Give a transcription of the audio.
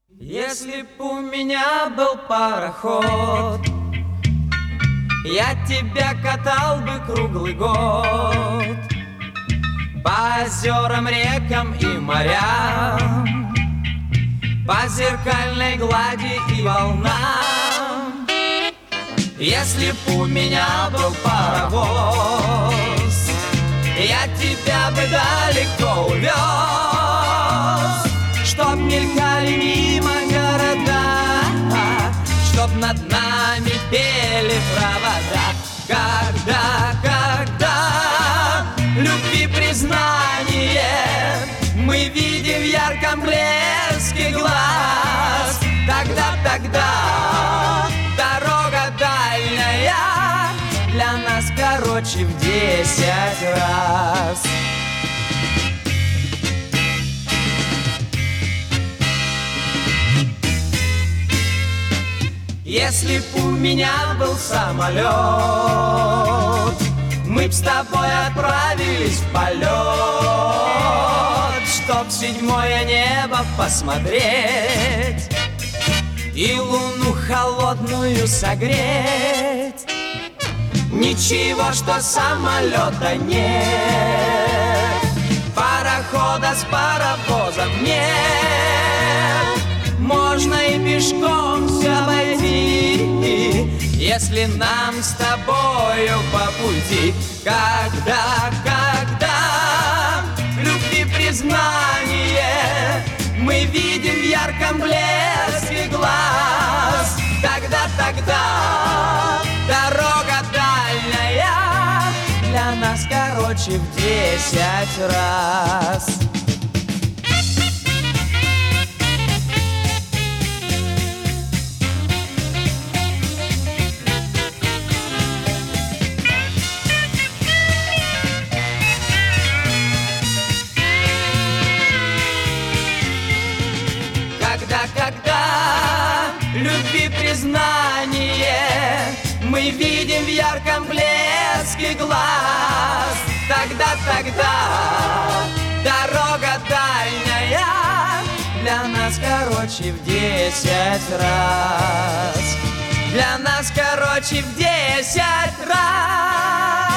Если б у меня был пароход, я тебя катал бы круглый год по озерам, рекам и морям, по зеркальной глади и волнам. Если б у меня был паровоз, я тебя бы далеко увез, чтоб мелькали мимо города, чтоб над нами пели провода. Когда любви признание мы видим в ярком блеске глаз, тогда дорога дальняя для нас короче в 10 раз. Если б у меня был самолет, мы б с тобой отправились в полет, чтоб седьмое небо посмотреть и луну холодную согреть. Ничего, что самолета нет, парохода с паровозом нет. Можно и пешком все обойти, если нам с тобою по пути. Когда любви признание мы видим в ярком блеске глаз, тогда дорога дальняя для нас короче в 10 раз. Когда любви признание мы видим в ярком блеске глаз, тогда дорога дальняя для нас короче в 10 раз. Для нас короче в 10 раз.